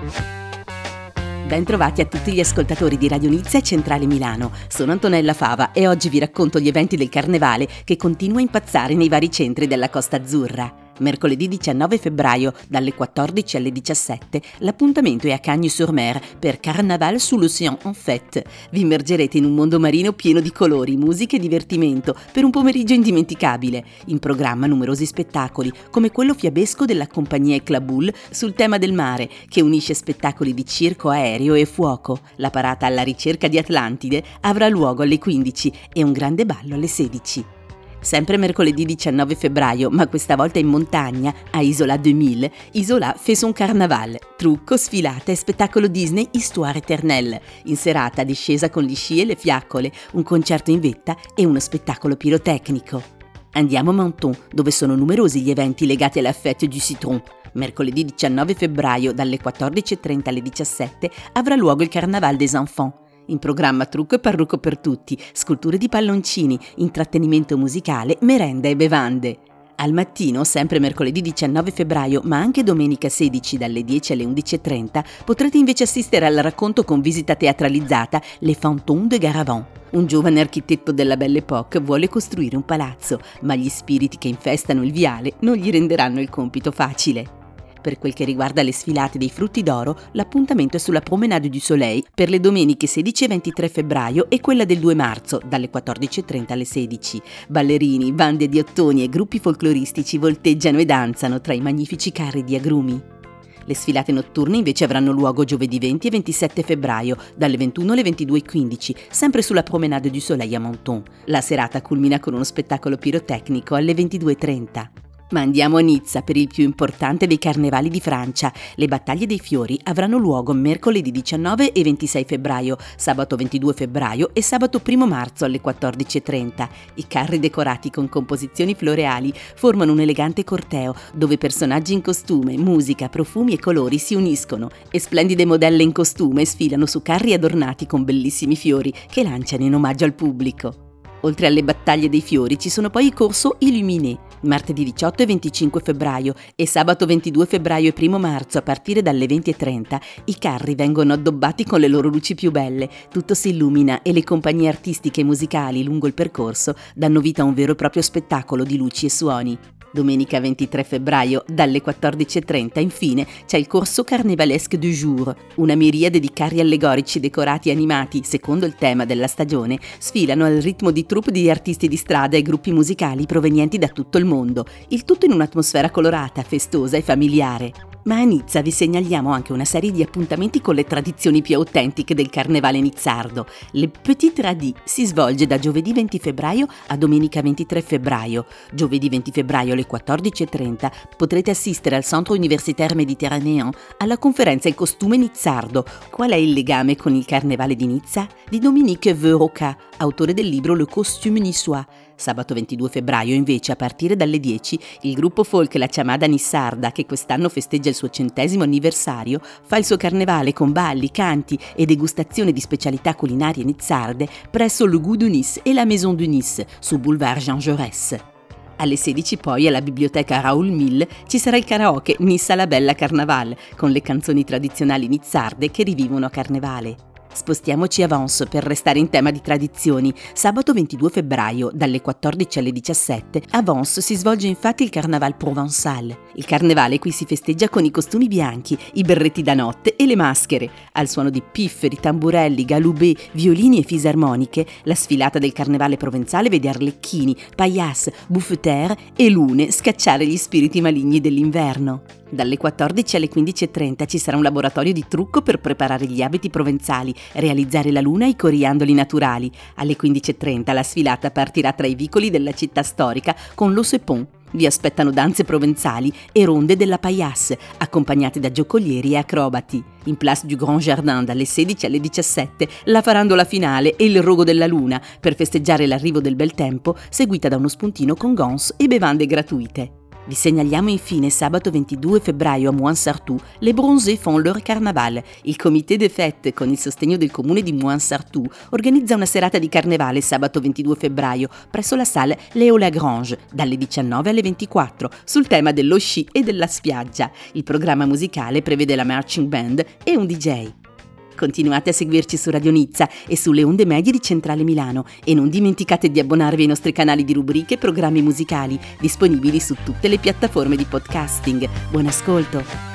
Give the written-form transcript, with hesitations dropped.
Bentrovati a tutti gli ascoltatori di Radio Nizza e Centrale Milano. Sono Antonella Fava e oggi vi racconto gli eventi del Carnevale che continua a impazzare nei vari centri della Costa Azzurra. Mercoledì 19 febbraio, dalle 14 alle 17, l'appuntamento è a Cagnes-sur-Mer per Carnaval sous l'Océan en Fête. Vi immergerete in un mondo marino pieno di colori, musica e divertimento per un pomeriggio indimenticabile. In programma numerosi spettacoli, come quello fiabesco della compagnia Eclaboule sul tema del mare, che unisce spettacoli di circo aereo e fuoco. La parata alla ricerca di Atlantide avrà luogo alle 15 e un grande ballo alle 16. Sempre mercoledì 19 febbraio, ma questa volta in montagna, a Isola 2000, Isola fait son carnaval. Trucco, sfilata e spettacolo Disney Histoire éternelle. In serata discesa con gli sci e le fiaccole, un concerto in vetta e uno spettacolo pirotecnico. Andiamo a Menton, dove sono numerosi gli eventi legati alla Fête du Citron. Mercoledì 19 febbraio, dalle 14.30 alle 17, avrà luogo il Carnaval des Enfants. In programma trucco e parrucco per tutti, sculture di palloncini, intrattenimento musicale, merenda e bevande. Al mattino, sempre mercoledì 19 febbraio, ma anche domenica 16 dalle 10 alle 11.30, potrete invece assistere al racconto con visita teatralizzata Les Fantômes de Garavant. Un giovane architetto della Belle Époque vuole costruire un palazzo, ma gli spiriti che infestano il viale non gli renderanno il compito facile. Per quel che riguarda le sfilate dei frutti d'oro, l'appuntamento è sulla Promenade du Soleil per le domeniche 16 e 23 febbraio e quella del 2 marzo, dalle 14.30 alle 16. Ballerini, bande di ottoni e gruppi folcloristici volteggiano e danzano tra i magnifici carri di agrumi. Le sfilate notturne invece avranno luogo giovedì 20 e 27 febbraio, dalle 21 alle 22.15, sempre sulla Promenade du Soleil a Menton. La serata culmina con uno spettacolo pirotecnico alle 22.30. Ma andiamo a Nizza per il più importante dei carnevali di Francia. Le battaglie dei fiori avranno luogo mercoledì 19 e 26 febbraio, sabato 22 febbraio e sabato 1 marzo alle 14.30. I carri decorati con composizioni floreali formano un elegante corteo dove personaggi in costume, musica, profumi e colori si uniscono e splendide modelle in costume sfilano su carri adornati con bellissimi fiori che lanciano in omaggio al pubblico. Oltre alle battaglie dei fiori ci sono poi i corso Illuminé, martedì 18 e 25 febbraio e sabato 22 febbraio e 1 marzo a partire dalle 20.30 i carri vengono addobbati con le loro luci più belle, tutto si illumina e le compagnie artistiche e musicali lungo il percorso danno vita a un vero e proprio spettacolo di luci e suoni. Domenica 23 febbraio, dalle 14.30, infine, c'è il corso Carnevalesque du Jour. Una miriade di carri allegorici decorati e animati, secondo il tema della stagione, sfilano al ritmo di troupe di artisti di strada e gruppi musicali provenienti da tutto il mondo. Il tutto in un'atmosfera colorata, festosa e familiare. Ma a Nizza vi segnaliamo anche una serie di appuntamenti con le tradizioni più autentiche del carnevale nizzardo. Le Petite Radis si svolge da giovedì 20 febbraio a domenica 23 febbraio. Giovedì 20 febbraio alle 14.30 potrete assistere al Centre Universitaire Méditerranéen alla conferenza Il costume nizzardo. Qual è il legame con il carnevale di Nizza? Di Dominique Verroca, autore del libro Le costume niçois. Sabato 22 febbraio invece a partire dalle 10 il gruppo folk La Chamada Nissarda, che quest'anno festeggia il suo 100° anniversario, fa il suo carnevale con balli, canti e degustazione di specialità culinarie nizzarde presso Le Goût de Nice e la Maison de Nice su Boulevard Jean Jaurès. Alle 16 poi alla biblioteca Raoul Mille ci sarà il karaoke Nissa la Bella Carnaval con le canzoni tradizionali nizzarde che rivivono a carnevale. Spostiamoci a Vence per restare in tema di tradizioni. Sabato 22 febbraio, dalle 14 alle 17, a Vence si svolge infatti il Carnaval Provençal. Il carnevale qui si festeggia con i costumi bianchi, i berretti da notte e le maschere. Al suono di pifferi, tamburelli, galubé, violini e fisarmoniche, la sfilata del carnevale provenzale vede arlecchini, paillasse, bouffeteurs e lune scacciare gli spiriti maligni dell'inverno. Dalle 14 alle 15.30 ci sarà un laboratorio di trucco per preparare gli abiti provenzali, realizzare la luna e i coriandoli naturali. Alle 15.30 la sfilata partirà tra i vicoli della città storica con l'Ossepont. Vi aspettano danze provenzali e ronde della paillasse, accompagnate da giocolieri e acrobati. In Place du Grand Jardin dalle 16 alle 17 la farandola finale e il rogo della luna per festeggiare l'arrivo del bel tempo, seguita da uno spuntino con gons e bevande gratuite. Vi segnaliamo infine sabato 22 febbraio a Mouansartou, les Bronzés font leur carnaval. Il comité des fêtes, con il sostegno del comune di Mouansartou, organizza una serata di carnevale sabato 22 febbraio presso la salle Léo Lagrange, dalle 19 alle 24, sul tema dello sci e della spiaggia. Il programma musicale prevede la marching band e un DJ. Continuate a seguirci su Radio Nizza e sulle onde medie di Centrale Milano e non dimenticate di abbonarvi ai nostri canali di rubriche e programmi musicali disponibili su tutte le piattaforme di podcasting. Buon ascolto!